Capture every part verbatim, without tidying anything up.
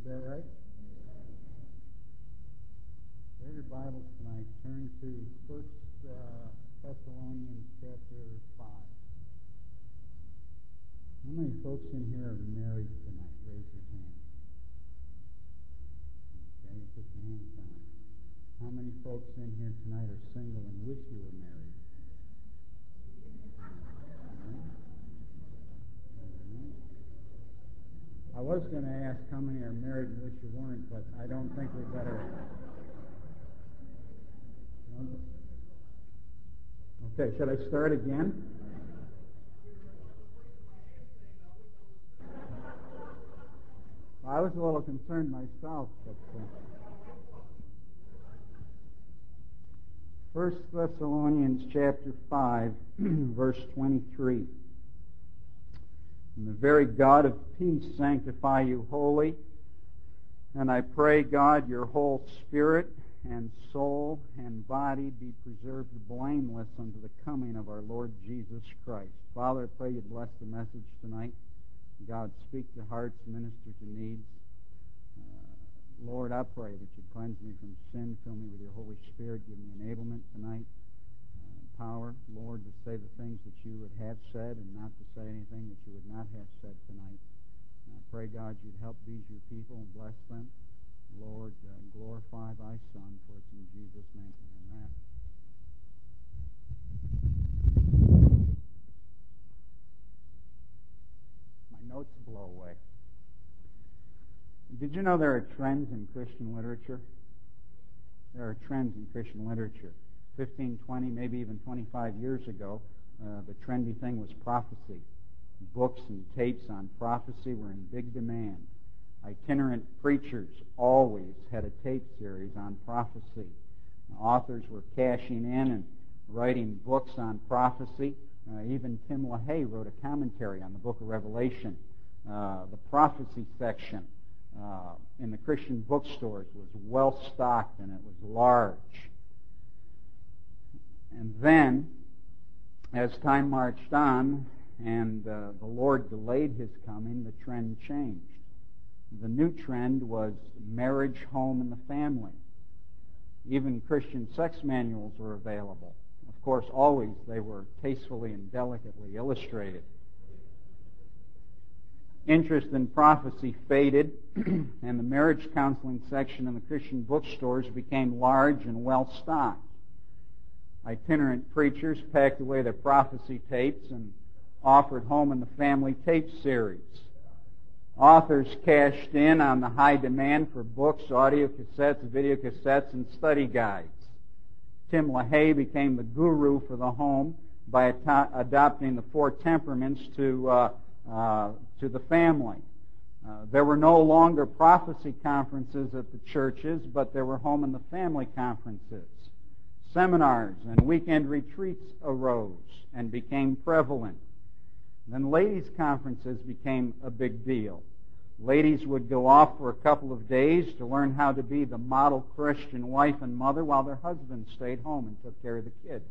Is that right? Read your Bibles tonight. Turn to First uh, Thessalonians chapter five. How many folks in here are married tonight? Raise your hand. Okay, put your hands down. How many folks in here tonight are single and wish you were married? I was going to ask how many are married and wish you weren't, but I don't think we better. Okay, should I start again? I was a little concerned myself, but uh, First Thessalonians chapter five, verse twenty-three. And the very God of peace sanctify you wholly. And I pray, God, your whole spirit and soul and body be preserved blameless unto the coming of our Lord Jesus Christ. Father, I pray you bless the message tonight. God, speak to hearts, minister to needs. Uh, Lord, I pray that you cleanse me from sin, fill me with your Holy Spirit, give me enablement tonight. Power, Lord, to say the things that you would have said and not to say anything that you would not have said tonight. And I pray, God, you'd help these your people and bless them. Lord, uh, glorify thy Son, for it's in Jesus' name. Amen. My notes blow away. Did you know there are trends in Christian literature? There are trends in Christian literature. fifteen, twenty, maybe even twenty-five years ago, uh, the trendy thing was prophecy. Books and tapes on prophecy were in big demand. Itinerant preachers always had a tape series on prophecy. Authors were cashing in and writing books on prophecy. Uh, even Tim LaHaye wrote a commentary on the book of Revelation. Uh, the prophecy section uh, in the Christian bookstores was well stocked and it was large. And then, as time marched on and uh, the Lord delayed his coming, the trend changed. The new trend was marriage, home, and the family. Even Christian sex manuals were available. Of course, always they were tastefully and delicately illustrated. Interest in prophecy faded, and the marriage counseling section in the Christian bookstores became large and well-stocked. Itinerant preachers packed away their prophecy tapes and offered home and the family tape series. Authors cashed in on the high demand for books, audio cassettes, video cassettes, and study guides. Tim LaHaye became the guru for the home by at- adopting the four temperaments to, uh, uh, to the family. Uh, there were no longer prophecy conferences at the churches, but there were home and the family conferences. Seminars and weekend retreats arose and became prevalent. Then ladies' conferences became a big deal. Ladies would go off for a couple of days to learn how to be the model Christian wife and mother while their husbands stayed home and took care of the kids.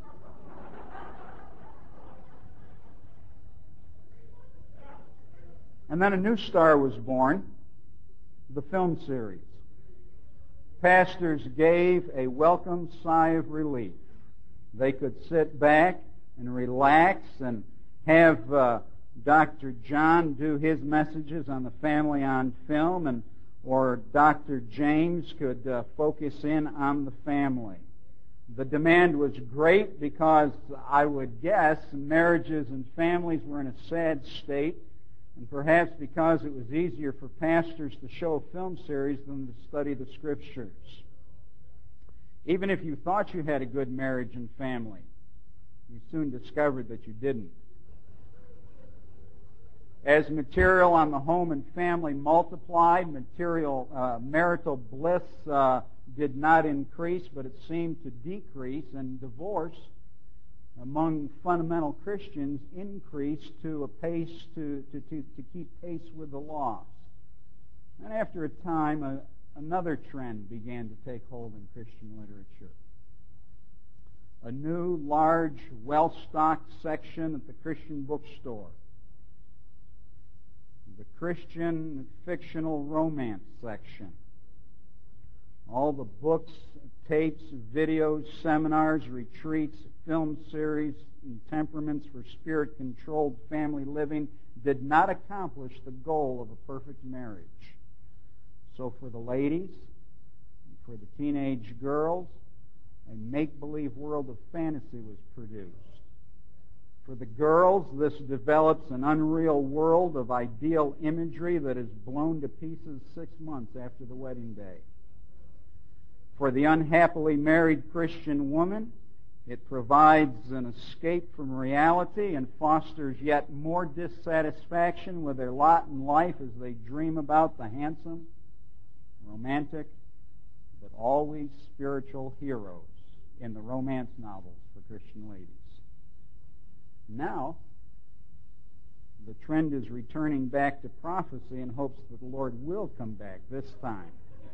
And then a new star was born, the film series. Pastors gave a welcome sigh of relief. They could sit back and relax and have uh, Doctor John do his messages on the family on film, and or Doctor James could uh, focus in on the family. The demand was great because I would guess marriages and families were in a sad state, and perhaps because it was easier for pastors to show a film series than to study the Scriptures. Even if you thought you had a good marriage and family, you soon discovered that you didn't. As material on the home and family multiplied, material uh, marital bliss uh, did not increase, but it seemed to decrease, and divorce among fundamental Christians increased to a pace to, to, to, to keep pace with the loss. And after a time, a, another trend began to take hold in Christian literature. A new, large, well-stocked section at the Christian bookstore. the Christian fictional romance section. All the books, tapes, videos, seminars, retreats, film series, and temperaments for spirit-controlled family living did not accomplish the goal of a perfect marriage. So for the ladies, for the teenage girls, a make-believe world of fantasy was produced. For the girls, this develops an unreal world of ideal imagery that is blown to pieces six months after the wedding day. For the unhappily married Christian woman, it provides an escape from reality and fosters yet more dissatisfaction with their lot in life as they dream about the handsome, romantic, but always spiritual heroes in the romance novels for Christian ladies. Now, the trend is returning back to prophecy in hopes that the Lord will come back this time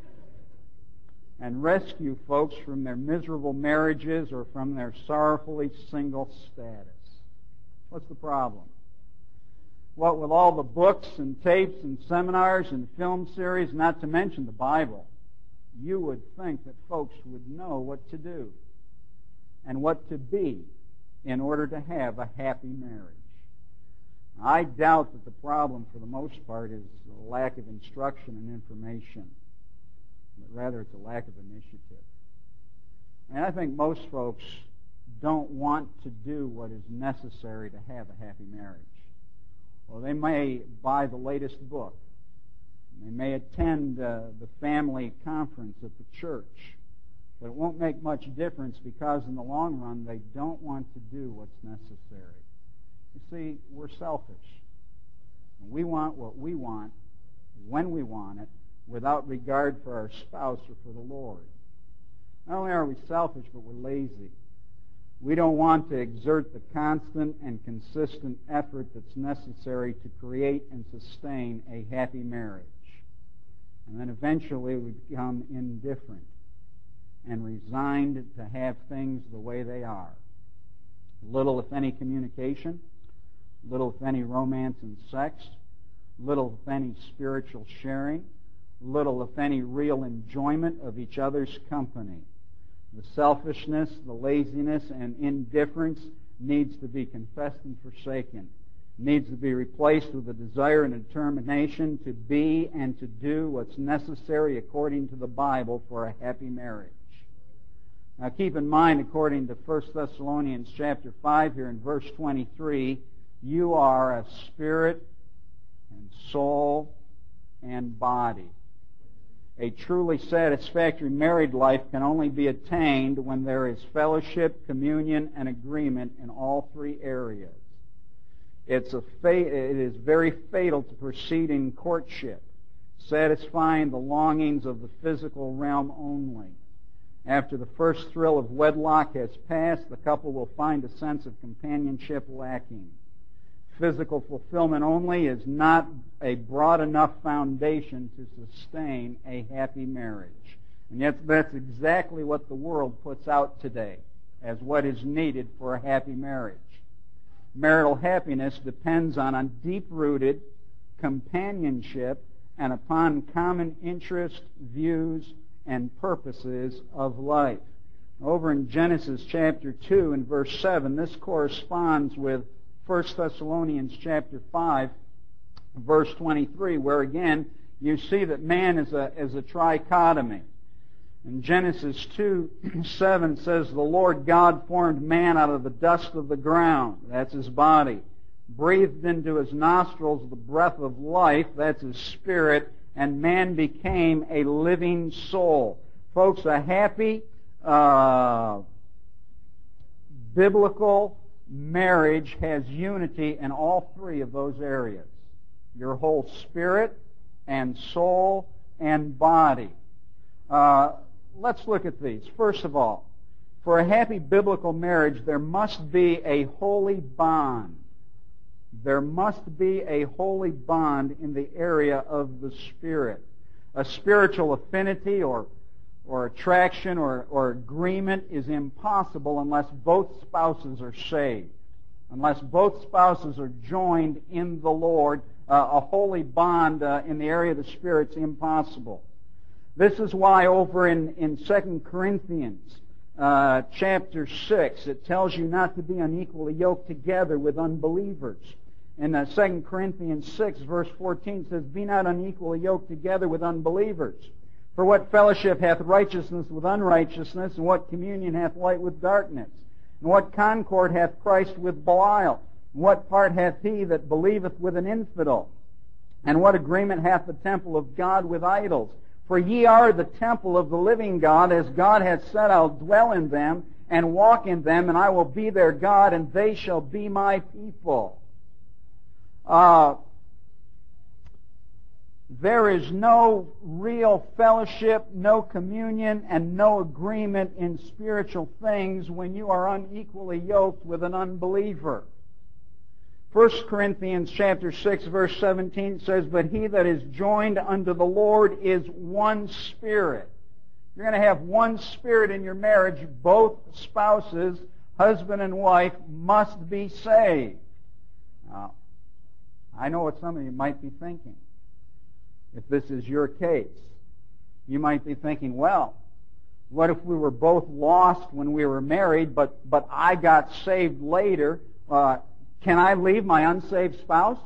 and rescue folks from their miserable marriages or from their sorrowfully single status. What's the problem? What with all the books and tapes and seminars and film series, not to mention the Bible, you would think that folks would know what to do and what to be in order to have a happy marriage. I doubt that the problem for the most part is a lack of instruction and information, but rather it's a lack of initiative. And I think most folks don't want to do what is necessary to have a happy marriage. Well, they may buy the latest book. They may attend uh, the family conference at the church. But it won't make much difference because in the long run they don't want to do what's necessary. You see, we're selfish. We want what we want when we want it without regard for our spouse or for the Lord. Not only are we selfish, but we're lazy. We don't want to exert the constant and consistent effort that's necessary to create and sustain a happy marriage. And then eventually we become indifferent and resigned to have things the way they are. Little, if any, communication, little, if any, romance and sex, little, if any, spiritual sharing, little, if any, real enjoyment of each other's company. The selfishness, the laziness, and indifference needs to be confessed and forsaken. Needs to be replaced with a desire and a determination to be and to do what's necessary according to the Bible for a happy marriage. Now keep in mind, according to First Thessalonians chapter five here in verse twenty-three, you are a spirit and soul and body. A truly satisfactory married life can only be attained when there is fellowship, communion, and agreement in all three areas. It's a fa- it is very fatal to proceed in courtship, satisfying the longings of the physical realm only. After the first thrill of wedlock has passed, the couple will find a sense of companionship lacking. Physical fulfillment only is not a broad enough foundation to sustain a happy marriage. And yet that's exactly what the world puts out today as what is needed for a happy marriage. Marital happiness depends on a deep-rooted companionship and upon common interests, views, and purposes of life. Over in Genesis chapter two and verse seven, this corresponds with First Thessalonians chapter five, verse twenty-three, where again you see that man is a, is a trichotomy. In Genesis two seven says, the Lord God formed man out of the dust of the ground, that's his body, breathed into his nostrils the breath of life, that's his spirit, and man became a living soul. Folks, a happy, uh, biblical marriage has unity in all three of those areas. Your whole spirit and soul and body. Uh, let's look at these. First of all, for a happy biblical marriage, there must be a holy bond. There must be a holy bond in the area of the Spirit. A spiritual affinity or, or attraction or, or agreement is impossible unless both spouses are saved. Unless both spouses are joined in the Lord, uh, a holy bond uh, in the area of the Spirit's impossible. This is why over in, in Second Corinthians uh, chapter six, it tells you not to be unequally yoked together with unbelievers. In uh, Second Corinthians six, verse fourteen says, "Be not unequally yoked together with unbelievers. For what fellowship hath righteousness with unrighteousness, and what communion hath light with darkness? And what concord hath Christ with Belial? And what part hath he that believeth with an infidel? And what agreement hath the temple of God with idols? For ye are the temple of the living God, as God hath said, I'll dwell in them, and walk in them, and I will be their God, and they shall be my people." Uh, there is no real fellowship, no communion, and no agreement in spiritual things when you are unequally yoked with an unbeliever. First Corinthians chapter six, verse seventeen says, "But he that is joined unto the Lord is one spirit." You're going to have one spirit in your marriage. Both spouses, husband and wife, must be saved. Now, I know what some of you might be thinking. If this is your case, you might be thinking, well, what if we were both lost when we were married, but, but I got saved later? Uh, can I leave my unsaved spouse?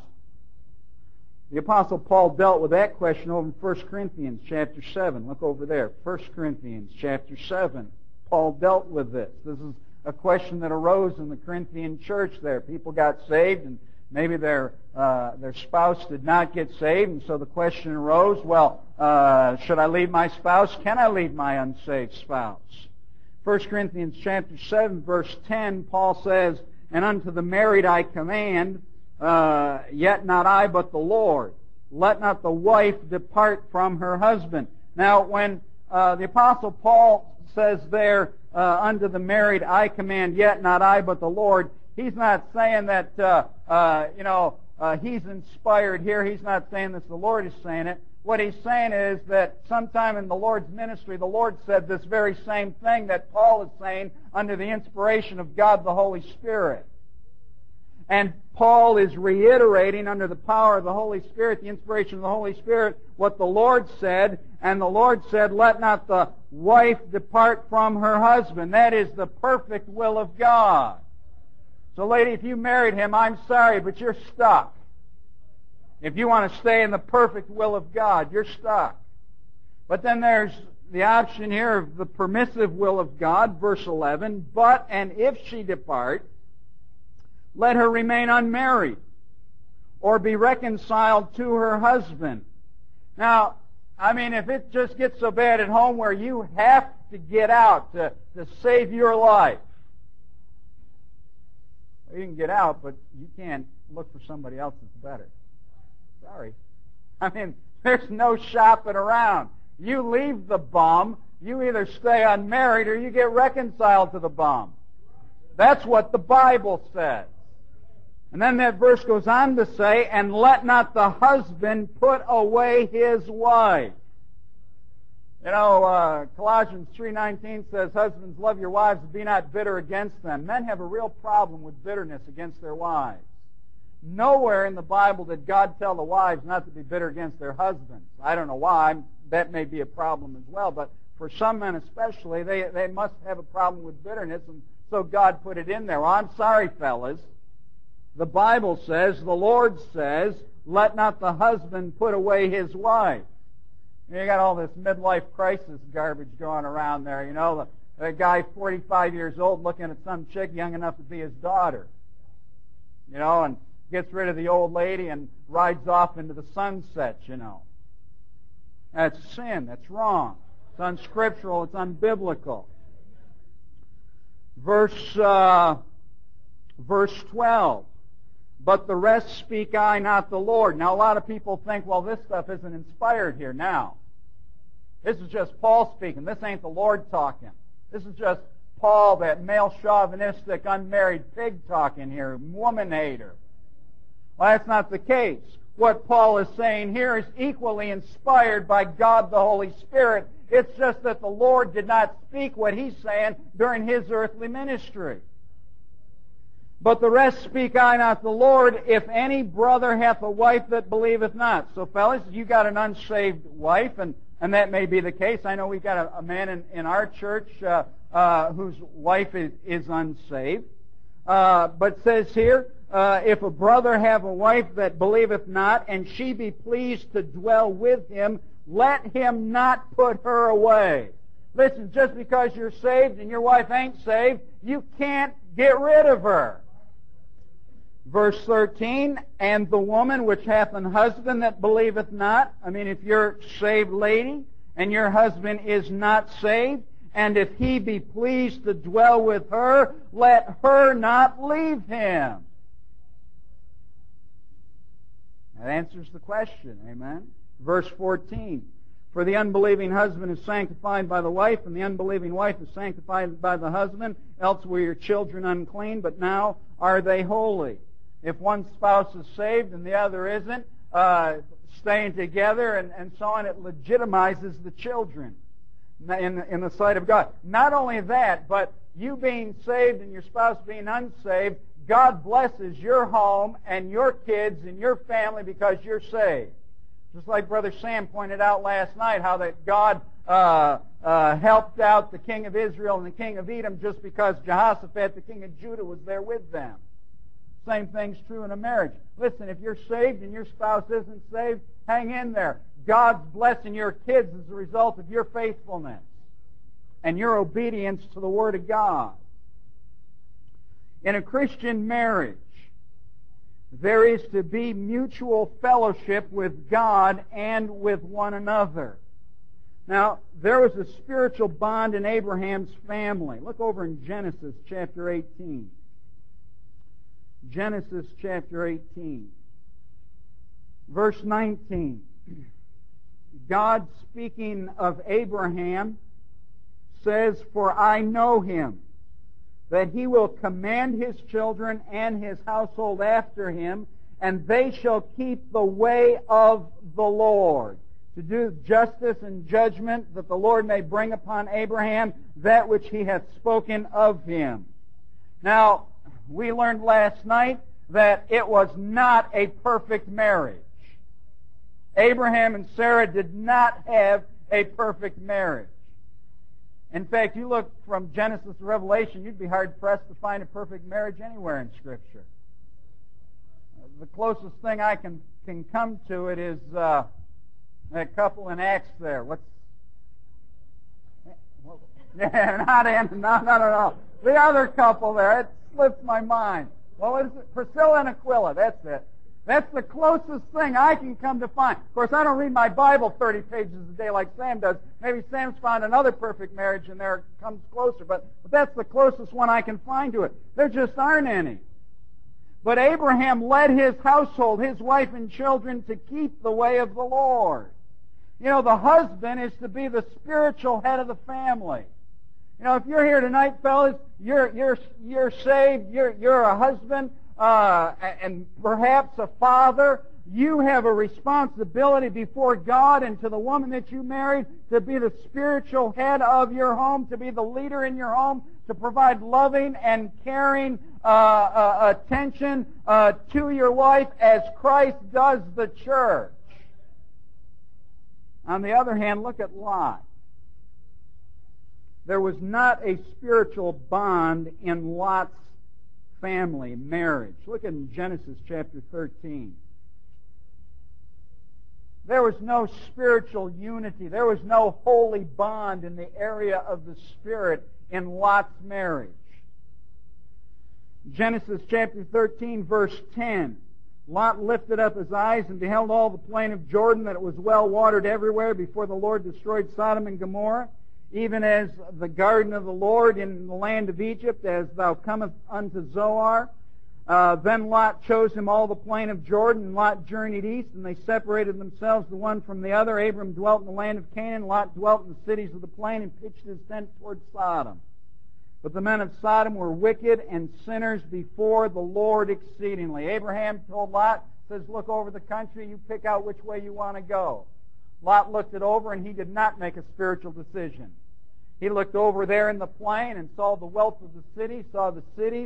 The Apostle Paul dealt with that question over in First Corinthians chapter seven. Look over there. First Corinthians chapter seven. Paul dealt with this. This is a question that arose in the Corinthian church there. People got saved, and maybe their uh, their spouse did not get saved, and so the question arose, well, uh, should I leave my spouse? Can I leave my unsaved spouse? First Corinthians chapter seven, verse ten, Paul says, "And unto the married I command, uh, yet not I, but the Lord. Let not the wife depart from her husband." Now, when uh, the Apostle Paul says there, uh, "Unto the married I command, yet not I, but the Lord," he's not saying that, uh, uh, you know, uh, he's inspired here. He's not saying this. The Lord is saying it. What he's saying is that sometime in the Lord's ministry, the Lord said this very same thing that Paul is saying under the inspiration of God the Holy Spirit. And Paul is reiterating under the power of the Holy Spirit, the inspiration of the Holy Spirit, what the Lord said. And the Lord said, "Let not the wife depart from her husband." That is the perfect will of God. So, lady, if you married him, I'm sorry, but you're stuck. If you want to stay in the perfect will of God, you're stuck. But then there's the option here of the permissive will of God, verse eleven. "But, and if she depart, let her remain unmarried, or be reconciled to her husband." Now, I mean, if it just gets so bad at home where you have to get out to, to save your life, you can get out, but you can't look for somebody else that's better. Sorry. I mean, there's no shopping around. You leave the bum, you either stay unmarried or you get reconciled to the bum. That's what the Bible says. And then that verse goes on to say, "And let not the husband put away his wife." You know, uh, Colossians three nineteen says, "Husbands, love your wives and be not bitter against them." Men have a real problem with bitterness against their wives. Nowhere in the Bible did God tell the wives not to be bitter against their husbands. I don't know why. That may be a problem as well. But for some men especially, they, they must have a problem with bitterness, and so God put it in there. Well, I'm sorry, fellas. The Bible says, the Lord says, "Let not the husband put away his wife." You got all this midlife crisis garbage going around there. You know, the, the guy forty-five years old looking at some chick young enough to be his daughter. You know, and gets rid of the old lady and rides off into the sunset, you know. That's sin. That's wrong. It's unscriptural. It's unbiblical. Verse, uh, verse twelve. "But the rest speak I, not the Lord." Now, a lot of people think, well, this stuff isn't inspired here now. This is just Paul speaking. This ain't the Lord talking. This is just Paul, that male chauvinistic, unmarried pig talking here, woman hater. Well, that's not the case. What Paul is saying here is equally inspired by God the Holy Spirit. It's just that the Lord did not speak what he's saying during his earthly ministry. But the rest speak I, not the Lord, if any brother hath a wife that believeth not. So fellas, you got an unsaved wife, and, and that may be the case. I know we've got a, a man in, in our church uh, uh, whose wife is, is unsaved. Uh, but says here, uh, if a brother have a wife that believeth not, and she be pleased to dwell with him, let him not put her away. Listen, just because you're saved and your wife ain't saved, you can't get rid of her. Verse thirteen, and the woman which hath an husband that believeth not. I mean, if you're a saved lady and your husband is not saved, and if he be pleased to dwell with her, let her not leave him. That answers the question, amen? Verse fourteen, for the unbelieving husband is sanctified by the wife, and the unbelieving wife is sanctified by the husband, else were your children unclean, but now are they holy. If one spouse is saved and the other isn't, uh, staying together and, and so on, it legitimizes the children in, in the sight of God. Not only that, but you being saved and your spouse being unsaved, God blesses your home and your kids and your family because you're saved. Just like Brother Sam pointed out last night, how that God uh, uh, helped out the king of Israel and the king of Edom just because Jehoshaphat, the king of Judah, was there with them. Same thing's true in a marriage. Listen, if you're saved and your spouse isn't saved, hang in there. God's blessing your kids as a result of your faithfulness and your obedience to the Word of God. In a Christian marriage, there is to be mutual fellowship with God and with one another. Now, there was a spiritual bond in Abraham's family. Look over in Genesis chapter eighteen. Genesis chapter eighteen. Verse nineteen. God, speaking of Abraham, says, for I know him, that he will command his children and his household after him, and they shall keep the way of the Lord, to do justice and judgment, that the Lord may bring upon Abraham that which he hath spoken of him. Now, we learned last night that it was not a perfect marriage. Abraham and Sarah did not have a perfect marriage. In fact, you look from Genesis to Revelation, you'd be hard-pressed to find a perfect marriage anywhere in Scripture. The closest thing I can, can come to it is uh, that couple in Acts there. What's... Yeah, not in, no, no, no, no. The other couple there, it slips my mind. What is it? Priscilla and Aquila, that's it. That's the closest thing I can come to find. Of course, I don't read my Bible thirty pages a day like Sam does. Maybe Sam's found another perfect marriage and there it comes closer. But, but that's the closest one I can find to it. There just aren't any. But Abraham led his household, his wife and children, to keep the way of the Lord. You know, the husband is to be the spiritual head of the family. You know, if you're here tonight, fellas, you're you're you're saved. You're you're a husband. Uh, and perhaps a father, you have a responsibility before God and to the woman that you married to be the spiritual head of your home, to be the leader in your home, to provide loving and caring uh, uh, attention uh, to your wife as Christ does the church. On the other hand, look at Lot. There was not a spiritual bond in Lot's family, marriage. Look in Genesis chapter thirteen. There was no spiritual unity. There was no holy bond in the area of the Spirit in Lot's marriage. Genesis chapter thirteen, verse ten. Lot lifted up his eyes and beheld all the plain of Jordan, that it was well watered everywhere before the Lord destroyed Sodom and Gomorrah, even as the garden of the Lord in the land of Egypt, as thou comest unto Zoar. Uh, then Lot chose him all the plain of Jordan, and Lot journeyed east, and they separated themselves the one from the other. Abram dwelt in the land of Canaan, Lot dwelt in the cities of the plain, and pitched his tent toward Sodom. But the men of Sodom were wicked and sinners before the Lord exceedingly. Abraham told Lot, says, look over the country, you pick out which way you want to go. Lot looked it over, and he did not make a spiritual decision. He looked over there in the plain and saw the wealth of the city, saw the cities,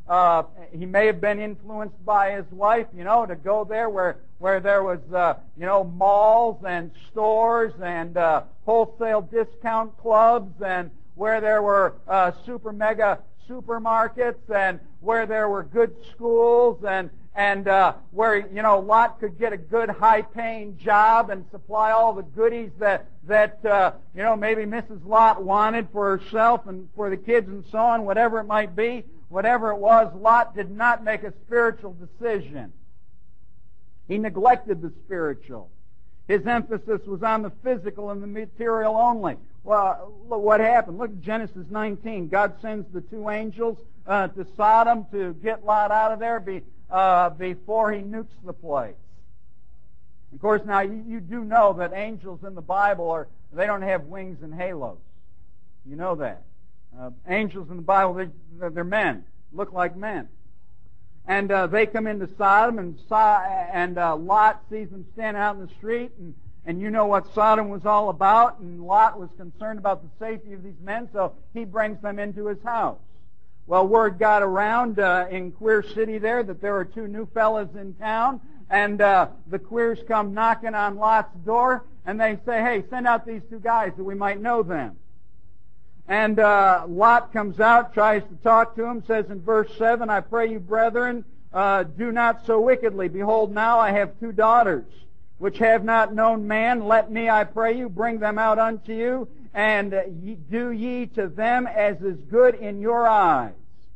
uh, he may have been influenced by his wife, you know, to go there where where there was, uh, you know, malls and stores and uh, wholesale discount clubs, and where there were uh, super mega supermarkets, and where there were good schools, and and uh, where, you know, Lot could get a good high-paying job and supply all the goodies that that uh, you know, maybe Missus Lot wanted for herself and for the kids and so on, whatever it might be. Whatever it was, Lot did not make a spiritual decision. He neglected the spiritual. His emphasis was on the physical and the material only. Well, look what happened. Look at Genesis nineteen. God sends the two angels uh, to Sodom to get Lot out of there be, uh, before he nukes the place. Of course, now you, you do know that angels in the Bible are, they don't have wings and halos. You know that. Uh, angels in the Bible, they're, they're men, look like men. And uh, they come into Sodom, and, so- and uh, Lot sees them standing out in the street, and, and you know what Sodom was all about, and Lot was concerned about the safety of these men, so he brings them into his house. Well, word got around uh, in Queer City there that there were two new fellas in town, and uh, the Queers come knocking on Lot's door, and they say, hey, send out these two guys that we might know them. And uh, Lot comes out, tries to talk to him, says in verse seven, I pray you, brethren, uh, do not so wickedly. Behold, now I have two daughters, which have not known man. Let me, I pray you, bring them out unto you, and uh, ye, do ye to them as is good in your eyes.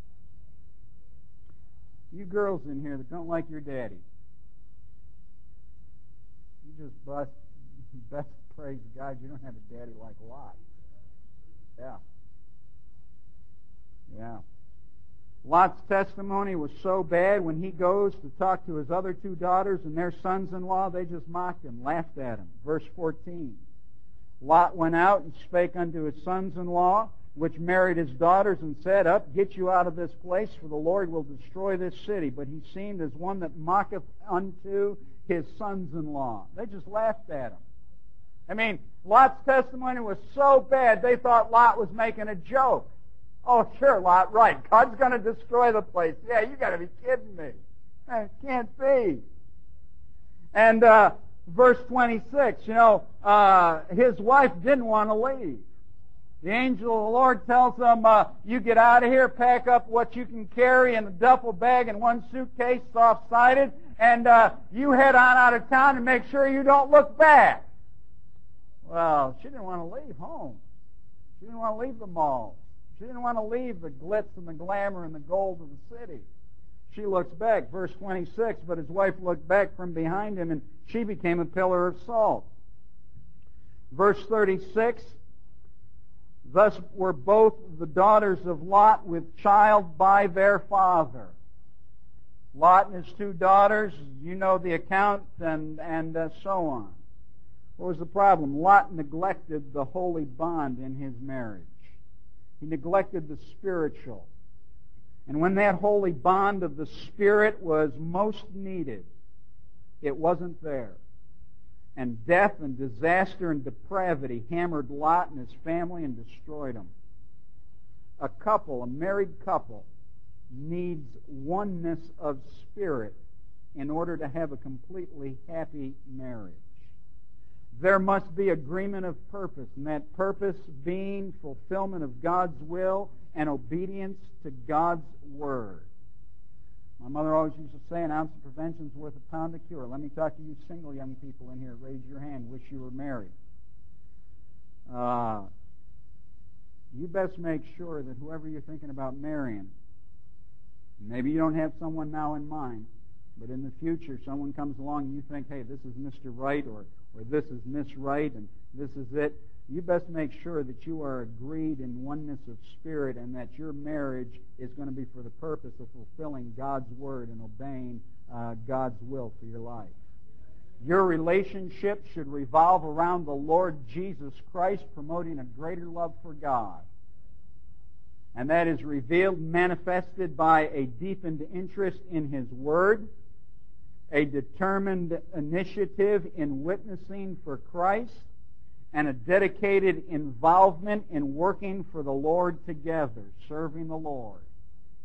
You girls in here that don't like your daddy, you just bust, best praise God you don't have a daddy like Lot. Yeah. Yeah. Lot's testimony was so bad, when he goes to talk to his other two daughters and their sons-in-law, they just mocked him, laughed at him. Verse fourteen. Lot went out and spake unto his sons-in-law, which married his daughters, and said, Up, get you out of this place, for the Lord will destroy this city. But he seemed as one that mocketh unto his sons-in-law. They just laughed at him. I mean, Lot's testimony was so bad, they thought Lot was making a joke. Oh, sure, Lot, right. God's going to destroy the place. Yeah, you got to be kidding me. It can't be. And uh, verse twenty-six, you know, uh, his wife didn't want to leave. The angel of the Lord tells them, uh, you get out of here, pack up what you can carry in a duffel bag and one suitcase, soft-sided, and uh, you head on out of town and make sure you don't look back. Well, she didn't want to leave home. She didn't want to leave the mall. She didn't want to leave the glitz and the glamour and the gold of the city. She looks back, verse twenty-six, but his wife looked back from behind him, and she became a pillar of salt. Verse thirty-six, thus were both the daughters of Lot with child by their father. Lot and his two daughters, you know the account, and, and uh, so on. What was the problem? Lot neglected the holy bond in his marriage. He neglected the spiritual. And when that holy bond of the Spirit was most needed, it wasn't there. And death and disaster and depravity hammered Lot and his family and destroyed them. A couple, a married couple, needs oneness of spirit in order to have a completely happy marriage. There must be agreement of purpose, and that purpose being fulfillment of God's will and obedience to God's Word. My mother always used to say, an ounce of prevention is worth a pound of cure. Let me talk to you single young people in here. Raise your hand. Wish you were married. Uh, you best make sure that whoever you're thinking about marrying, maybe you don't have someone now in mind, but in the future someone comes along and you think, hey, this is Mister Right, or or this is Miss Right, and this is it. You best make sure that you are agreed in oneness of spirit, and that your marriage is going to be for the purpose of fulfilling God's Word and obeying uh, God's will for your life. Your relationship should revolve around the Lord Jesus Christ, promoting a greater love for God. And that is revealed, manifested by a deepened interest in His Word, a determined initiative in witnessing for Christ, and a dedicated involvement in working for the Lord together, serving the Lord.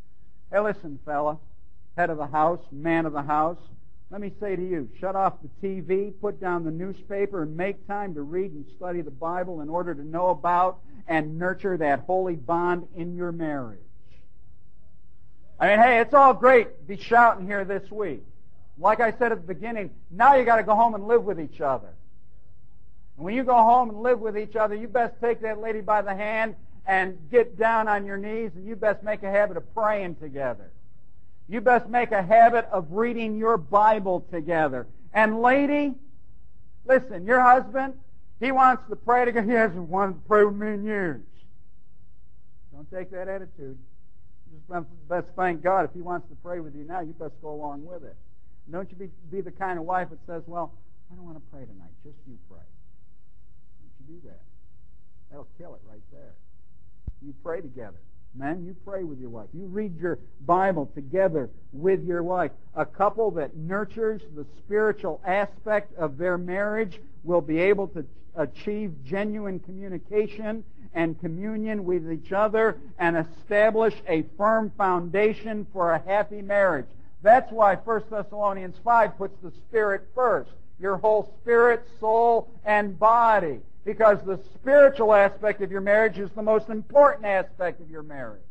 Hey, listen, fella, head of the house, man of the house, let me say to you, shut off the T V, put down the newspaper, and make time to read and study the Bible in order to know about and nurture that holy bond in your marriage. I mean, hey, it's all great to be shouting here this week. Like I said at the beginning, now you got to go home and live with each other. And when you go home and live with each other, you best take that lady by the hand and get down on your knees, and you best make a habit of praying together. You best make a habit of reading your Bible together. And lady, listen, your husband, he wants to pray together. He hasn't wanted to pray with me in years. Don't take that attitude. Just best thank God. If he wants to pray with you now, you best go along with it. And don't you be, be the kind of wife that says, well, I don't want to pray tonight. Just you pray. Don't you do that. That'll kill it right there. You pray together. Men, you pray with your wife. You read your Bible together with your wife. A couple that nurtures the spiritual aspect of their marriage will be able to achieve genuine communication and communion with each other and establish a firm foundation for a happy marriage. That's why First Thessalonians five puts the Spirit first. Your whole spirit, soul, and body. Because the spiritual aspect of your marriage is the most important aspect of your marriage.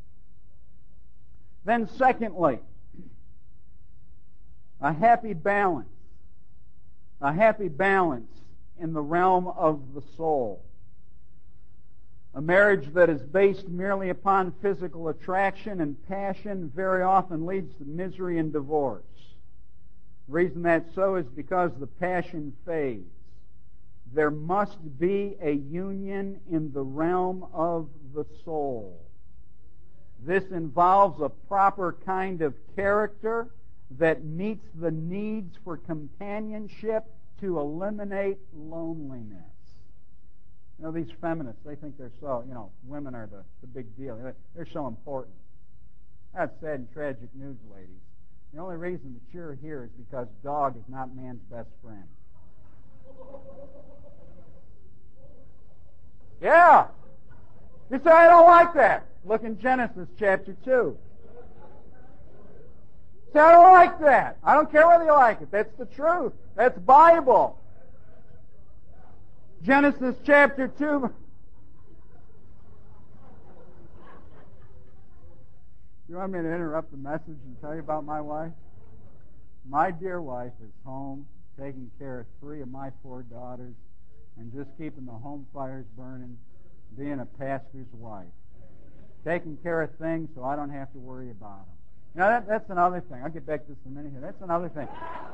Then secondly, a happy balance. A happy balance in the realm of the soul. A marriage that is based merely upon physical attraction and passion very often leads to misery and divorce. The reason that's so is because the passion fades. There must be a union in the realm of the soul. This involves a proper kind of character that meets the needs for companionship to eliminate loneliness. You know, these feminists, they think they're so, you know, women are the, the big deal. They're so important. That's sad and tragic news, ladies. The only reason that you're here is because dog is not man's best friend. Yeah. You say, I don't like that. Look in Genesis chapter two. Say, I don't like that. I don't care whether you like it. That's the truth. That's Bible. Genesis chapter two. You want me to interrupt the message and tell you about my wife? My dear wife is home taking care of three of my four daughters and just keeping the home fires burning, being a pastor's wife. Taking care of things so I don't have to worry about them. You know, that, that's another thing. I'll get back to this in a minute here. That's another thing.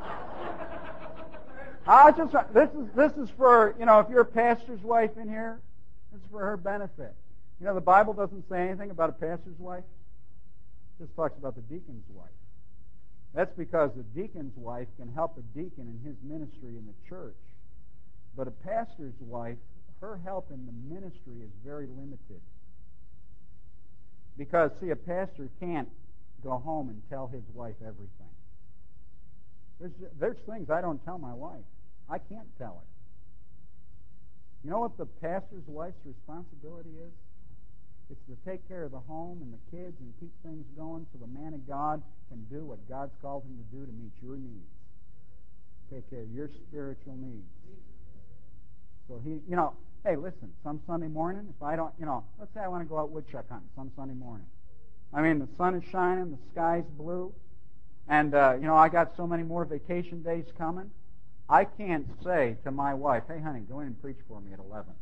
I just this is this is for, you know, if you're a pastor's wife in here, this is for her benefit. You know, the Bible doesn't say anything about a pastor's wife. It just talks about the deacon's wife. That's because the deacon's wife can help a deacon in his ministry in the church. But a pastor's wife, her help in the ministry is very limited. Because, see, a pastor can't go home and tell his wife everything. There's, there's things I don't tell my wife. I can't tell her. You know what the pastor's wife's responsibility is? It's to take care of the home and the kids and keep things going so the man of God can do what God's called him to do to meet your needs. Take care of your spiritual needs. So he, you know, hey, listen, some Sunday morning, if I don't, you know, let's say I want to go out woodchuck hunting some Sunday morning. I mean, the sun is shining, the sky's blue, and, uh, you know, I got so many more vacation days coming. I can't say to my wife, hey, honey, go in and preach for me at eleven.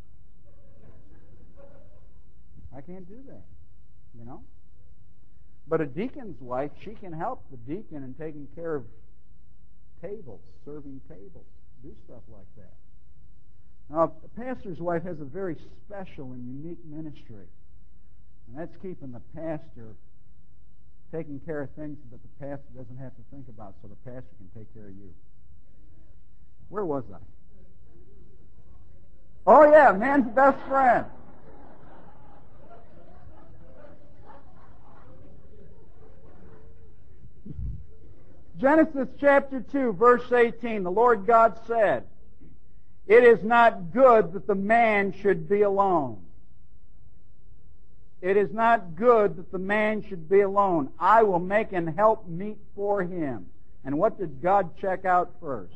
I can't do that, you know. But a deacon's wife, she can help the deacon in taking care of tables, serving tables, do stuff like that. Now, a pastor's wife has a very special and unique ministry, and that's keeping the pastor taking care of things that the pastor doesn't have to think about so the pastor can take care of you. Where was I? Oh, yeah, man's best friend. Genesis chapter two, verse eighteen, the Lord God said, "It is not good that the man should be alone. It is not good that the man should be alone. I will make an help meet for him. And what did God check out first?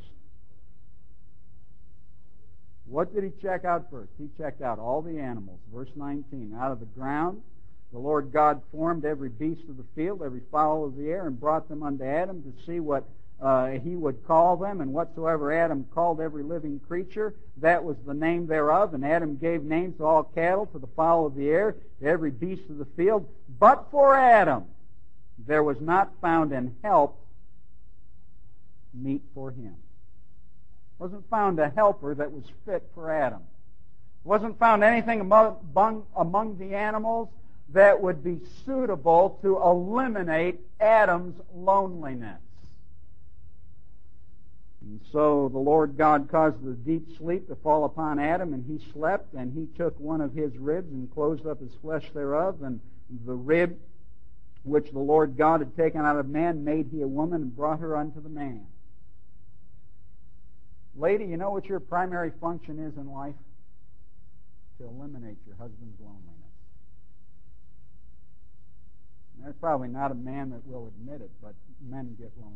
What did he check out first? He checked out all the animals. Verse nineteen, out of the ground the Lord God formed every beast of the field, every fowl of the air, and brought them unto Adam to see what uh, he would call them. And whatsoever Adam called every living creature, that was the name thereof. And Adam gave names to all cattle, to the fowl of the air, to every beast of the field. But for Adam there was not found an help meet for him. Wasn't found a helper that was fit for Adam. Wasn't found anything among, among the animals that would be suitable to eliminate Adam's loneliness. And so the Lord God caused the deep sleep to fall upon Adam, and he slept, and he took one of his ribs and closed up his flesh thereof, and the rib which the Lord God had taken out of man made he a woman and brought her unto the man. Lady, you know what your primary function is in life? To eliminate your husband's loneliness. And there's probably not a man that will admit it, but men get lonely.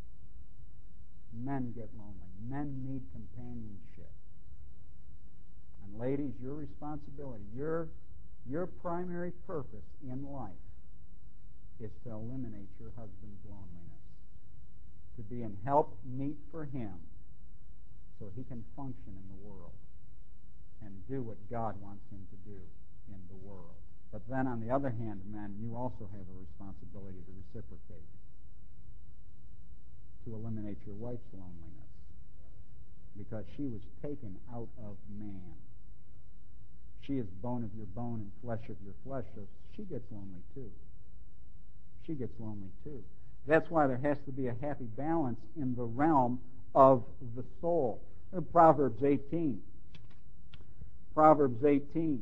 Men get lonely. Men need companionship. And ladies, your responsibility, your, your primary purpose in life is to eliminate your husband's loneliness. To be in help meet for him, so he can function in the world and do what God wants him to do in the world. But then on the other hand, men, you also have a responsibility to reciprocate, to eliminate your wife's loneliness, because she was taken out of man. She is bone of your bone and flesh of your flesh, so she gets lonely too. She gets lonely too. That's why there has to be a happy balance in the realm of the soul. Proverbs eighteen. Proverbs eighteen.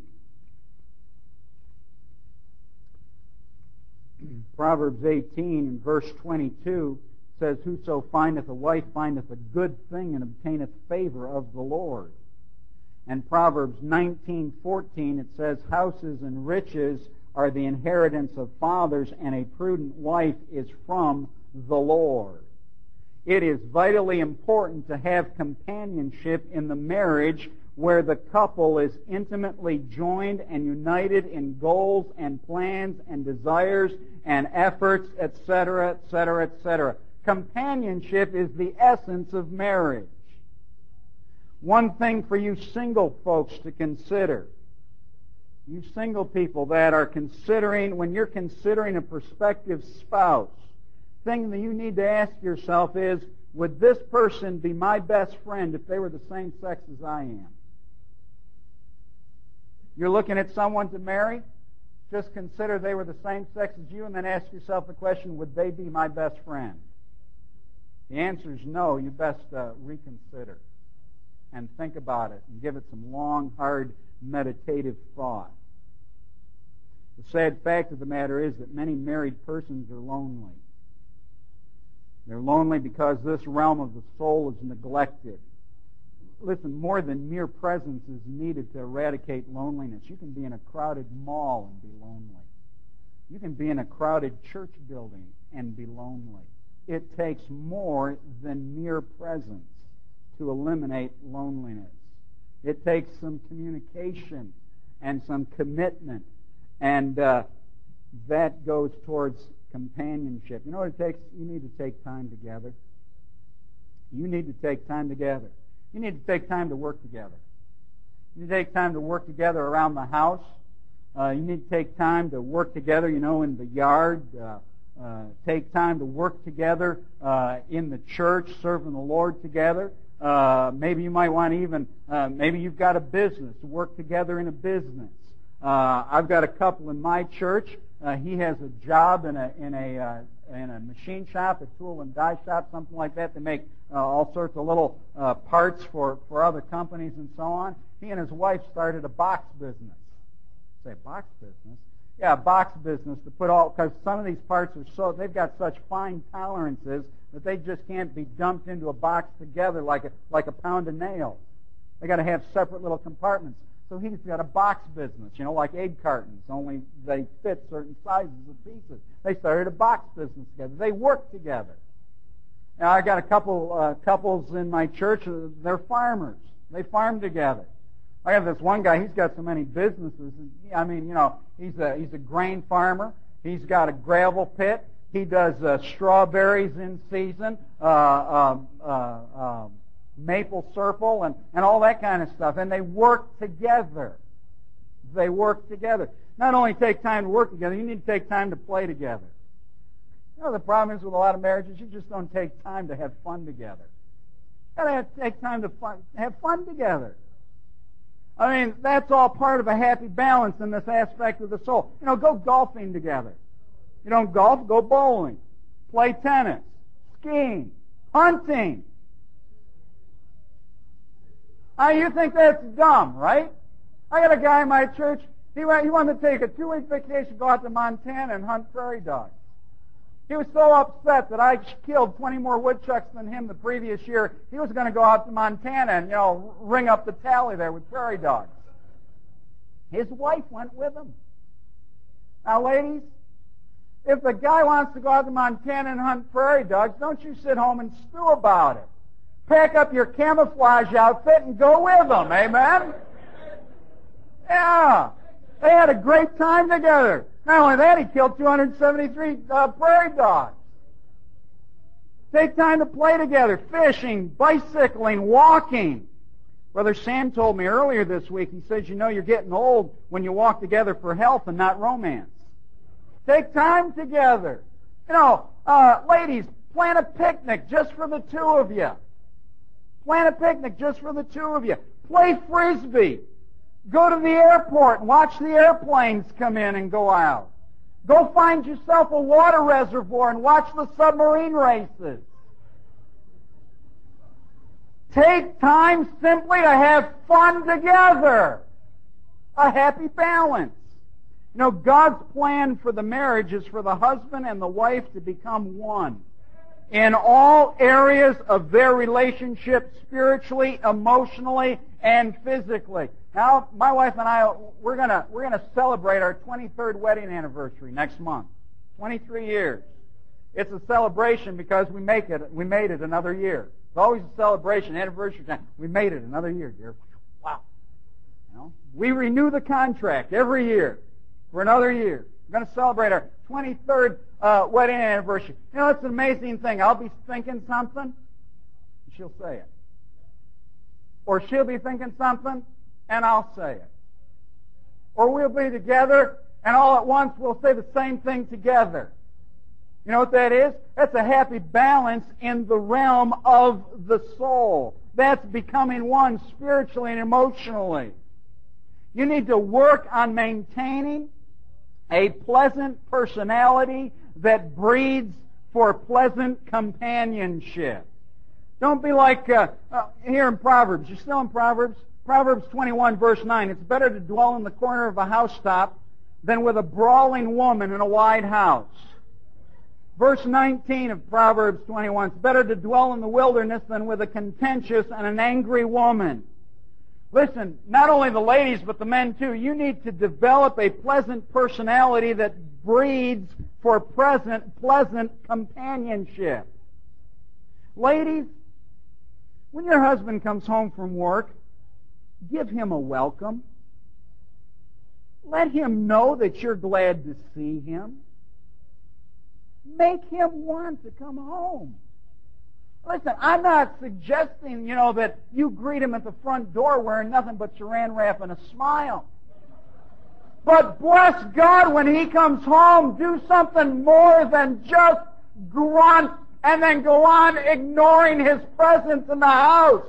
Proverbs eighteen in verse twenty-two says, Whoso findeth a wife findeth a good thing and obtaineth favor of the Lord. And Proverbs nineteen fourteen it says, Houses and riches are the inheritance of fathers, and a prudent wife is from the Lord. It is vitally important to have companionship in the marriage where the couple is intimately joined and united in goals and plans and desires and efforts, et cetera, et cetera, et cetera. Companionship is the essence of marriage. One thing for you single folks to consider, you single people that are considering, when you're considering a prospective spouse, thing that you need to ask yourself is, would this person be my best friend if they were the same sex as I am? You're looking at someone to marry? Just consider they were the same sex as you, and then ask yourself the question, would they be my best friend? The answer is no. You best uh, reconsider and think about it and give it some long, hard, meditative thought. The sad fact of the matter is that many married persons are lonely. They're lonely because this realm of the soul is neglected. Listen, more than mere presence is needed to eradicate loneliness. You can be in a crowded mall and be lonely. You can be in a crowded church building and be lonely. It takes more than mere presence to eliminate loneliness. It takes some communication and some commitment, and uh, that goes towards companionship. You know what it takes? You need to take time together. You need to take time together. You need to take time to work together. You need to take time to work together around the house. Uh, you need to take time to work together, you know, in the yard. Uh, uh, take time to work together uh, in the church, serving the Lord together. Uh, maybe you might want to even, uh, maybe you've got a business, to work together in a business. Uh, I've got a couple in my church. Uh, he has a job in a in a uh, in a machine shop, a tool and die shop, something like that. They make uh, all sorts of little uh, parts for, for other companies and so on. He and his wife started a box business. Say box business? Yeah, a box business to put all, because some of these parts are so, they've got such fine tolerances that they just can't be dumped into a box together like a like a pound of nails. They got to have separate little compartments. So he's got a box business, you know, like egg cartons, only they fit certain sizes of pieces. They started a box business together. They worked together. Now, I got a couple uh, couples in my church. They're farmers. They farm together. I have this one guy. He's got so many businesses. I mean, you know, he's a he's a grain farmer. He's got a gravel pit. He does uh, strawberries in season, uh, uh, uh, uh, maple syrup, and and all that kind of stuff. And they work together. They work together. Not only take time to work together, you need to take time to play together. You know, the problem is with a lot of marriages, you just don't take time to have fun together. You gotta have to take time to fun, have fun together. I mean, that's all part of a happy balance in this aspect of the soul. You know, go golfing together. You don't golf, go bowling. Play tennis, skiing, hunting. Now, you think that's dumb, right? I got a guy in my church, he, went, he wanted to take a two-week vacation, go out to Montana and hunt prairie dogs. He was so upset that I killed twenty more woodchucks than him the previous year. He was going to go out to Montana and, you know, ring up the tally there with prairie dogs. His wife went with him. Now, ladies, if the guy wants to go out to Montana and hunt prairie dogs, don't you sit home and stew about it. Pack up your camouflage outfit and go with him. Amen? Yeah. They had a great time together. Not only that, he killed two hundred seventy-three uh, prairie dogs. Take time to play together, fishing, bicycling, walking. Brother Sam told me earlier this week, he says, you know, you're getting old when you walk together for health and not romance. Take time together. You know, uh, ladies, plan a picnic just for the two of you. Plan a picnic just for the two of you. Play Frisbee. Go to the airport and watch the airplanes come in and go out. Go find yourself a water reservoir and watch the submarine races. Take time simply to have fun together. A happy balance. You know, God's plan for the marriage is for the husband and the wife to become one in all areas of their relationship, spiritually, emotionally, and physically. Now, my wife and I, we're gonna we're gonna celebrate our twenty-third wedding anniversary next month. twenty-three years. It's a celebration because we make it. We made it another year. It's always a celebration, anniversary time. We made it another year, dear. Wow. You know, we renew the contract every year for another year. We're going to celebrate our twenty-third uh, wedding anniversary. You know, it's an amazing thing. I'll be thinking something, and she'll say it. Or she'll be thinking something, and I'll say it. Or we'll be together, and all at once we'll say the same thing together. You know what that is? That's a happy balance in the realm of the soul. That's becoming one spiritually and emotionally. You need to work on maintaining a pleasant personality that breeds for pleasant companionship. Don't be like uh, uh, here in Proverbs. You're still in Proverbs? Proverbs twenty-one, verse nine. It's better to dwell in the corner of a housetop than with a brawling woman in a wide house. Verse nineteen of Proverbs twenty-one. It's better to dwell in the wilderness than with a contentious and an angry woman. Listen, not only the ladies, but the men too. You need to develop a pleasant personality that breeds for present, pleasant companionship. Ladies, when your husband comes home from work, give him a welcome. Let him know that you're glad to see him. Make him want to come home. Listen, I'm not suggesting, you know, that you greet him at the front door wearing nothing but saran wrap and a smile. But bless God, when he comes home, do something more than just grunt and then go on ignoring his presence in the house.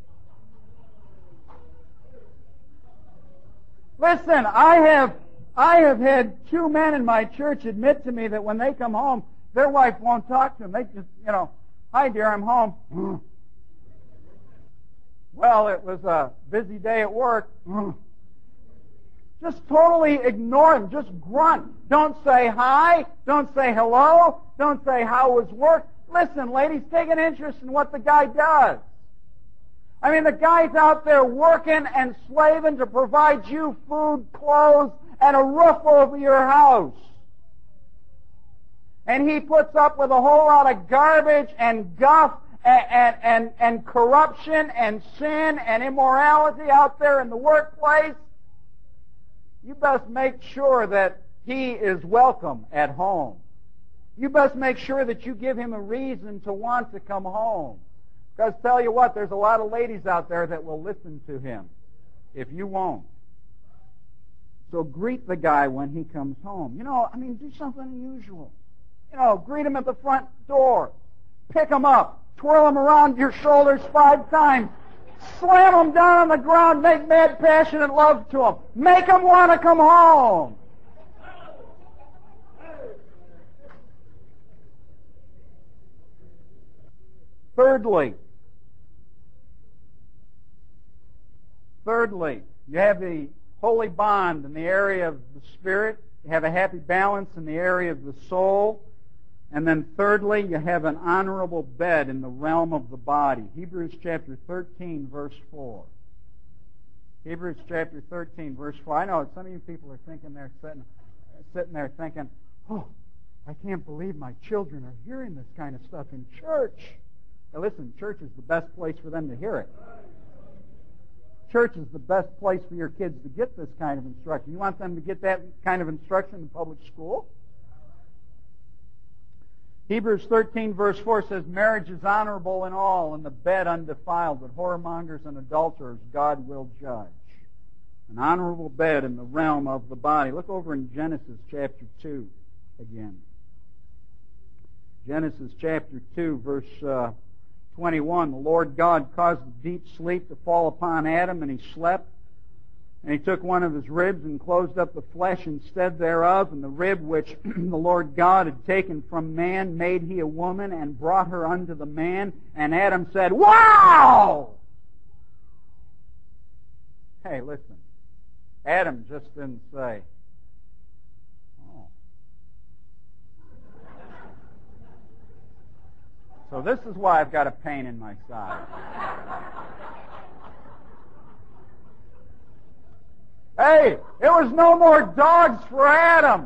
Listen, I have I have had two men in my church admit to me that when they come home, their wife won't talk to them. They just, you know, hi, dear, I'm home. Well, it was a busy day at work. Just totally ignore him. Just grunt. Don't say hi. Don't say hello. Don't say how was work. Listen, ladies, take an interest in what the guy does. I mean, the guy's out there working and slaving to provide you food, clothes, and a roof over your house. And he puts up with a whole lot of garbage and guff and, and, and, and corruption and sin and immorality out there in the workplace. You best make sure that he is welcome at home. You best make sure that you give him a reason to want to come home. Because tell you what, there's a lot of ladies out there that will listen to him if you won't. So greet the guy when he comes home. You know, I mean, do something unusual. You know, greet him at the front door. Pick him up. Twirl him around your shoulders five times. Slam him down on the ground. Make mad, passionate love to him. Make him want to come home. Thirdly, thirdly, you have the holy bond in the area of the spirit. You have a happy balance in the area of the soul. And then thirdly, you have an honorable bed in the realm of the body. Hebrews chapter thirteen, verse four. Hebrews chapter thirteen, verse four. I know some of you people are thinking they're sitting, sitting there thinking, oh, I can't believe my children are hearing this kind of stuff in church. Now listen, church is the best place for them to hear it. Church is the best place for your kids to get this kind of instruction. You want them to get that kind of instruction in public school? Hebrews thirteen, verse four says, marriage is honorable in all, and the bed undefiled, but whoremongers and adulterers God will judge. An honorable bed in the realm of the body. Look over in Genesis chapter two again. Genesis chapter two, verse uh, twenty-one. The Lord God caused a deep sleep to fall upon Adam, and he slept. And he took one of his ribs and closed up the flesh instead thereof, and the rib which the Lord God had taken from man made he a woman, and brought her unto the man. And Adam said, wow! Hey, listen. Adam just didn't say, oh. So this is why I've got a pain in my side. Hey, it was no more dogs for Adam.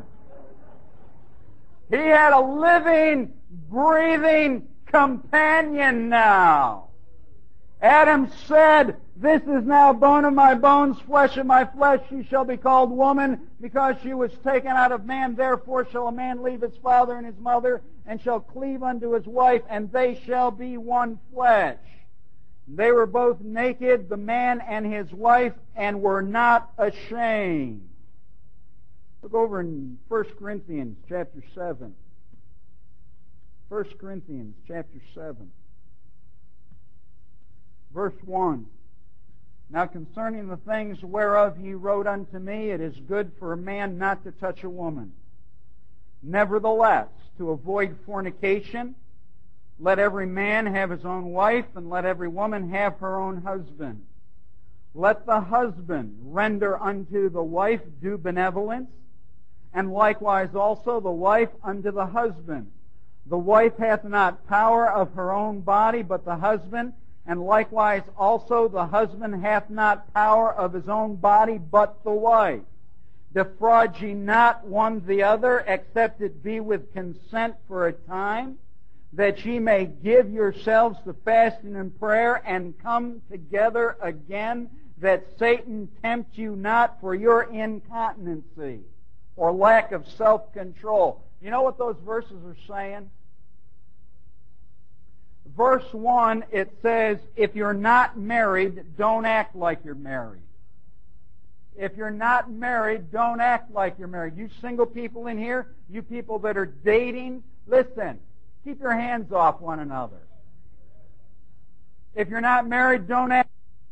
He had a living, breathing companion now. Adam said, this is now bone of my bones, flesh of my flesh. She shall be called woman, because she was taken out of man. Therefore shall a man leave his father and his mother, and shall cleave unto his wife, and they shall be one flesh. They were both naked, the man and his wife, and were not ashamed. Look over in First Corinthians chapter seven. First Corinthians chapter seven. Verse one. Now concerning the things whereof ye wrote unto me, it is good for a man not to touch a woman. Nevertheless, to avoid fornication, let every man have his own wife, and let every woman have her own husband. Let the husband render unto the wife due benevolence, and likewise also the wife unto the husband. The wife hath not power of her own body, but the husband, and likewise also the husband hath not power of his own body, but the wife. Defraud ye not one the other, except it be with consent for a time, that ye may give yourselves to fasting and prayer, and come together again, that Satan tempt you not for your incontinency or lack of self-control. You know what those verses are saying? Verse one, it says, if you're not married, don't act like you're married. If you're not married, don't act like you're married. You single people in here, you people that are dating, listen. Keep your hands off one another. If you're not married, don't act.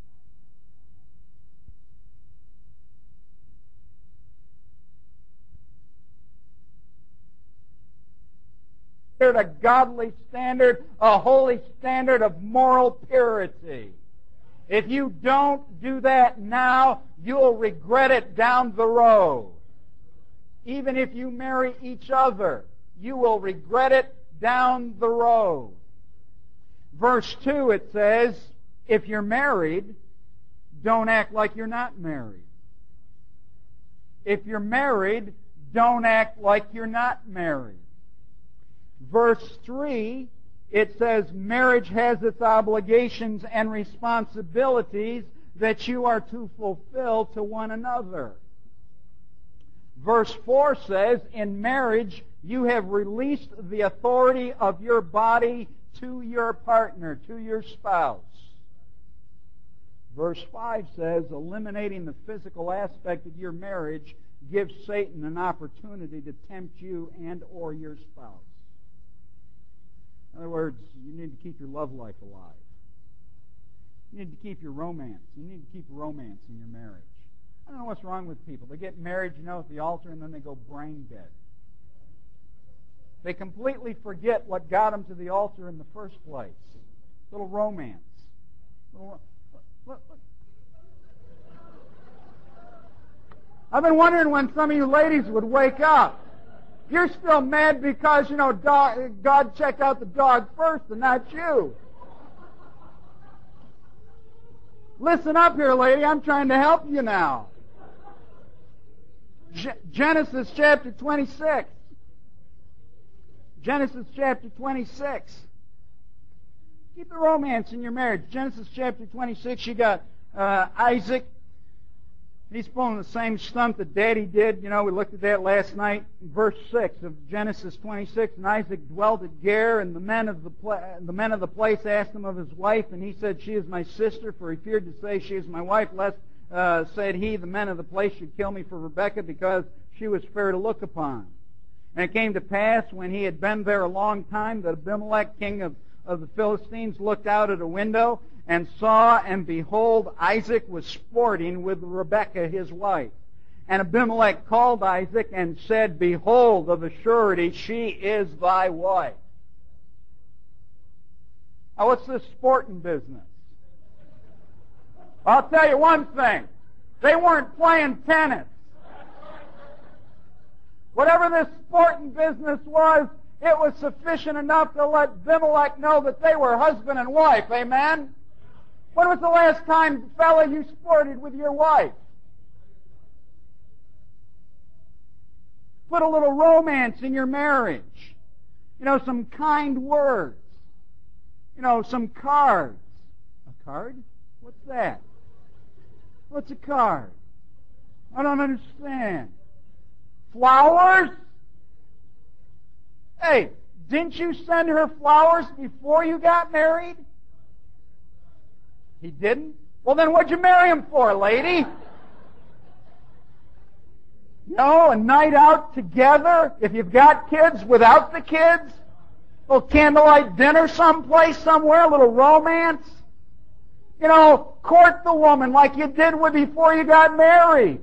A godly standard, a holy standard of moral purity. If you don't do that now, you'll regret it down the road. Even if you marry each other, you will regret it down the road. Verse two, it says, If you're married, don't act like you're not married. If you're married, don't act like you're not married. Verse three, it says, marriage has its obligations and responsibilities that you are to fulfill to one another. Verse four says, in marriage, you have released the authority of your body to your partner, to your spouse. Verse five says, eliminating the physical aspect of your marriage gives Satan an opportunity to tempt you and or your spouse. In other words, you need to keep your love life alive. You need to keep your romance. You need to keep romance in your marriage. I don't know what's wrong with people. They get married, you know, at the altar, and then they go brain dead. They completely forget what got them to the altar in the first place. Little romance. Little, look, look. I've been wondering when some of you ladies would wake up. You're still mad because, you know, dog, God checked out the dog first and not you. Listen up here, lady. I'm trying to help you now. Genesis chapter twenty-six. Genesis chapter twenty-six. Keep the romance in your marriage. Genesis chapter twenty-six, you got uh, Isaac. He's pulling the same stunt that Daddy did. You know, we looked at that last night. Verse six of Genesis twenty-six. And Isaac dwelt at Gerar, and the men of the pla- the men of the place asked him of his wife, and he said, "She is my sister," for he feared to say, "She is my wife," lest, uh, said he, the men of the place should kill me for Rebekah, because she was fair to look upon. And it came to pass, when he had been there a long time, that Abimelech, king of, of the Philistines, looked out at a window, and saw, and behold, Isaac was sporting with Rebekah his wife. And Abimelech called Isaac and said, "Behold, of a surety she is thy wife." Now, what's this sporting business? I'll tell you one thing. They weren't playing tennis. Whatever this sporting business was, it was sufficient enough to let Abimelech know that they were husband and wife. Amen? When was the last time, fella, you sported with your wife? Put a little romance in your marriage. You know, some kind words. You know, some cards. A card? What's that? What's a card? I don't understand. Flowers? Hey, didn't you send her flowers before you got married? He didn't? Well, then what'd you marry him for, lady? You know, a night out together, if you've got kids, without the kids, a little candlelight dinner someplace, somewhere, a little romance. You know, court the woman like you did with before you got married.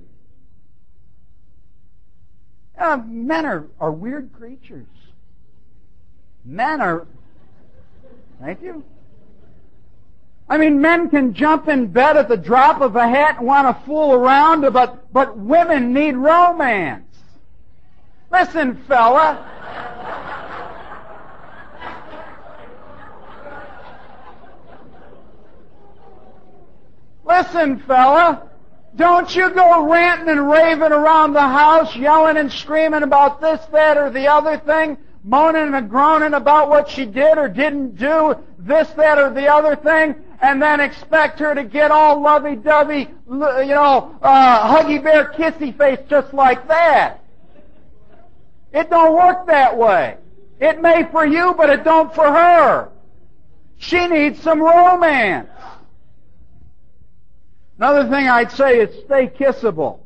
Uh, men are, are weird creatures. Men are... Thank you. I mean, men can jump in bed at the drop of a hat and want to fool around, but, but women need romance. Listen, fella. Listen, fella. Don't you go ranting and raving around the house, yelling and screaming about this, that, or the other thing, moaning and groaning about what she did or didn't do, this, that, or the other thing, and then expect her to get all lovey-dovey, you know, uh, huggy bear, kissy face just like that. It don't work that way. It may for you, but it don't for her. She needs some romance. Another thing I'd say is stay kissable.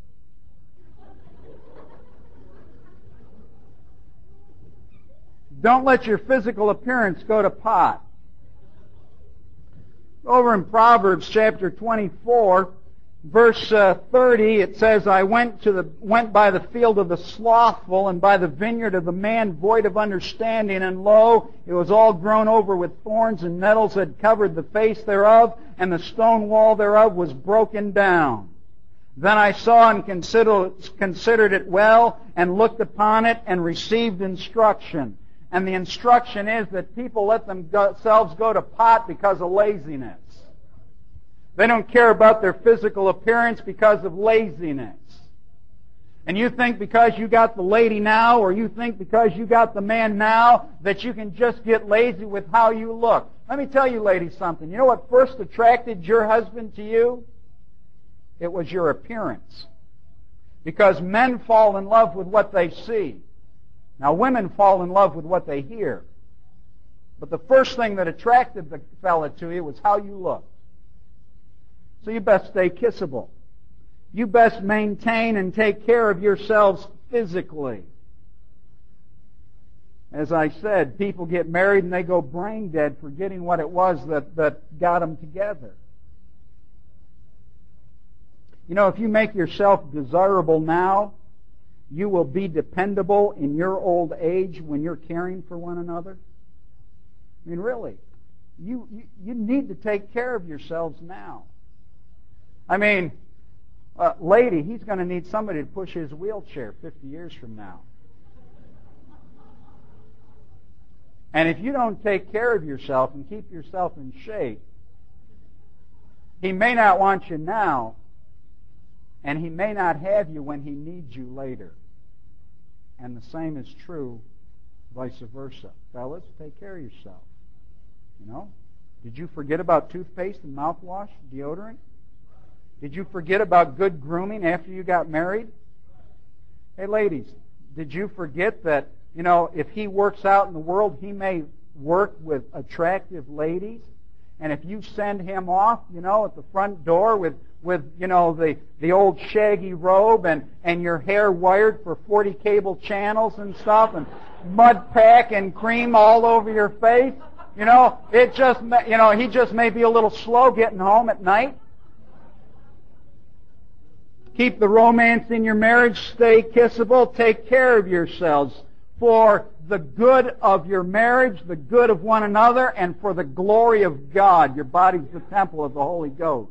Don't let your physical appearance go to pot. Over in Proverbs chapter twenty-four, verse uh, thirty, it says, "I went to the went by the field of the slothful, and by the vineyard of the man void of understanding, and lo, it was all grown over with thorns, and nettles had covered the face thereof, and the stone wall thereof was broken down. Then I saw and considered, considered it well, and looked upon it, and received instruction." And the instruction is that people let themselves go to pot because of laziness. They don't care about their physical appearance because of laziness. And you think because you got the lady now, or you think because you got the man now, that you can just get lazy with how you look. Let me tell you, ladies, something. You know what first attracted your husband to you? It was your appearance. Because men fall in love with what they see. Now, women fall in love with what they hear. But the first thing that attracted the fella to you was how you looked. So you best stay kissable. You best maintain and take care of yourselves physically. As I said, people get married and they go brain dead forgetting what it was that, that got them together. You know, if you make yourself desirable now, you will be dependable in your old age when you're caring for one another. I mean, really, you, you, you need to take care of yourselves now. I mean, uh, lady, he's going to need somebody to push his wheelchair fifty years from now. And if you don't take care of yourself and keep yourself in shape, he may not want you now, and he may not have you when he needs you later. And the same is true vice versa. Fellas, take care of yourself. You know? Did you forget about toothpaste and mouthwash, deodorant? Did you forget about good grooming after you got married? Hey, ladies, did you forget that, you know, if he works out in the world, he may work with attractive ladies? And if you send him off, you know, at the front door with, with you know, the, the old shaggy robe and, and your hair wired for forty cable channels and stuff and mud pack and cream all over your face, you know, it just, you know, he just may be a little slow getting home at night. Keep the romance in your marriage. Stay kissable. Take care of yourselves for the good of your marriage, the good of one another, and for the glory of God. Your body's the temple of the Holy Ghost.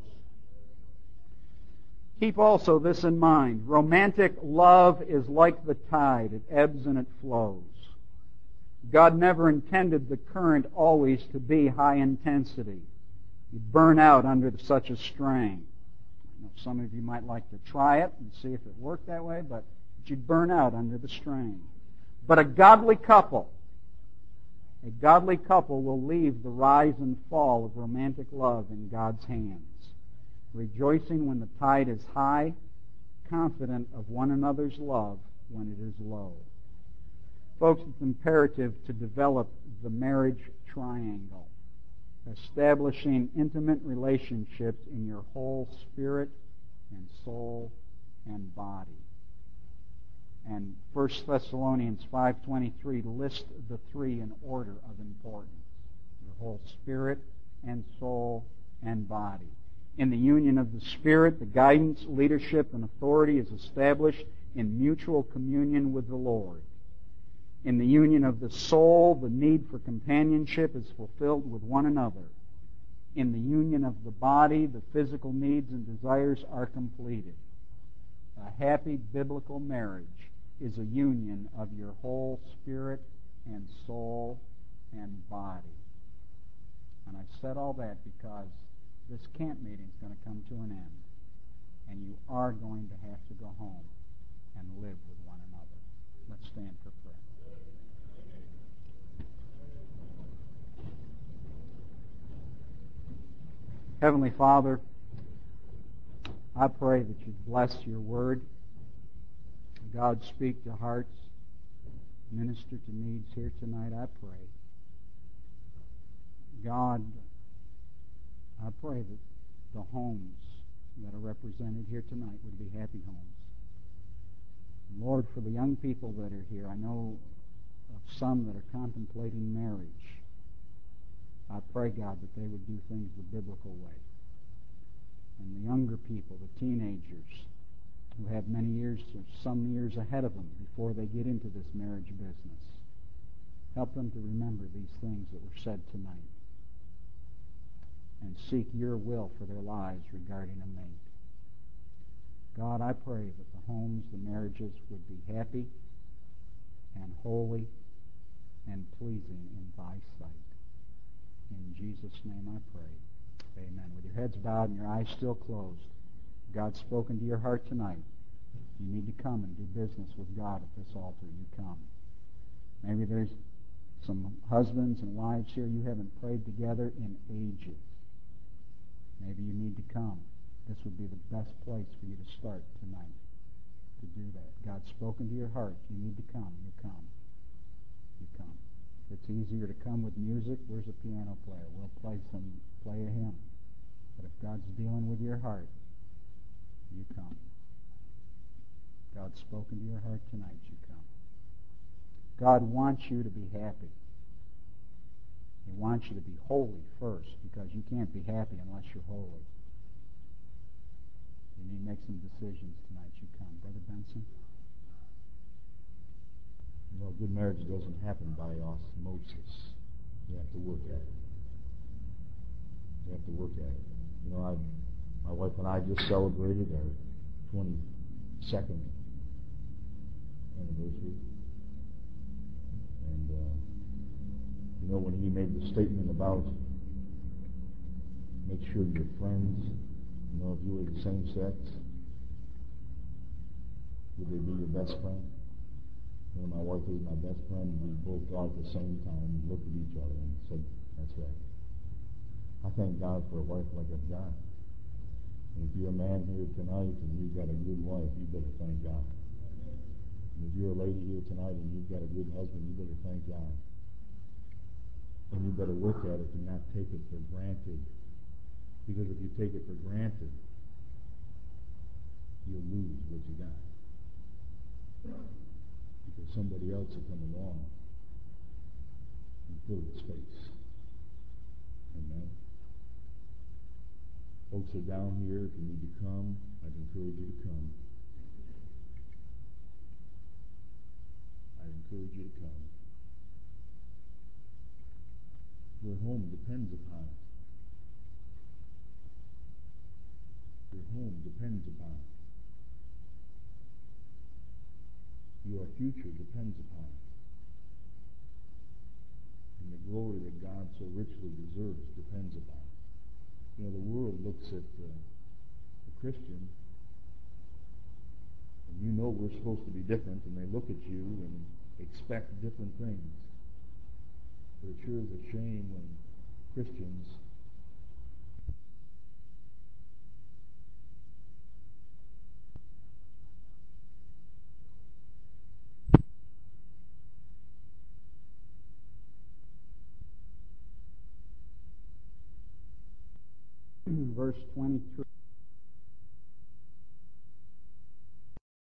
Keep also this in mind. Romantic love is like the tide. It ebbs and it flows. God never intended the current always to be high intensity. You burn out under such a strain. Some of you might like to try it and see if it worked that way, but you'd burn out under the strain. But a godly couple, a godly couple will leave the rise and fall of romantic love in God's hands, rejoicing when the tide is high, confident of one another's love when it is low. Folks, it's imperative to develop the marriage triangle, establishing intimate relationships in your whole spirit and soul and body. And First Thessalonians five twenty-three lists the three in order of importance. Your whole spirit and soul and body. In the union of the Spirit, the guidance, leadership, and authority is established in mutual communion with the Lord. In the union of the soul, the need for companionship is fulfilled with one another. In the union of the body, the physical needs and desires are completed. A happy biblical marriage is a union of your whole spirit and soul and body. And I said all that because this camp meeting is going to come to an end, and you are going to have to go home and live with one another. Let's stand for prayer. Heavenly Father, I pray that you bless your word. God, speak to hearts, minister to needs here tonight, I pray. God, I pray that the homes that are represented here tonight would be happy homes. And Lord, for the young people that are here, I know of some that are contemplating marriage. I pray, God, that they would do things the biblical way. And the younger people, the teenagers, who have many years or some years ahead of them before they get into this marriage business, help them to remember these things that were said tonight and seek your will for their lives regarding a mate. God, I pray that the homes, the marriages would be happy and holy and pleasing in thy sight. In Jesus' name I pray. Amen. With your heads bowed and your eyes still closed, God's spoken to your heart tonight. You need to come and do business with God at this altar. You come. Maybe there's some husbands and wives here you haven't prayed together in ages. Maybe you need to come. This would be the best place for you to start tonight to do that. God's spoken to your heart. You need to come. You come. You come. If it's easier to come with music, where's a piano player? We'll play some, play a hymn. But if God's dealing with your heart, you come. God's spoken to your heart tonight, you come. God wants you to be happy. He wants you to be holy first, because you can't be happy unless you're holy. You need to make some decisions tonight, you come. Brother Benson? You know, a good marriage doesn't happen by osmosis. You have to work at it. You have to work at it. You know, I, my wife and I just celebrated our twenty-second anniversary. And, uh, you know, when he made the statement about make sure your friends, you know, if you were the same sex, would they be your best friend? You know, my wife was my best friend, and we both thought at the same time, and looked at each other and said, that's right. I thank God for a wife like I've got. And if you're a man here tonight and you've got a good wife, you better thank God. And if you're a lady here tonight and you've got a good husband, you better thank God. And you better work at it and not take it for granted. Because if you take it for granted, you'll lose what you got. Because somebody else will come along and fill its space. Amen. Folks are down here. If you need to come, I'd encourage you to come. I'd encourage you to come. Your home depends upon it. Your home depends upon it. Your future depends upon it. And the glory that God so richly deserves depends upon it. You know, the world looks at uh, the Christian, and you know we're supposed to be different, and they look at you and expect different things. But it sure is a shame when Christians verse twenty-three.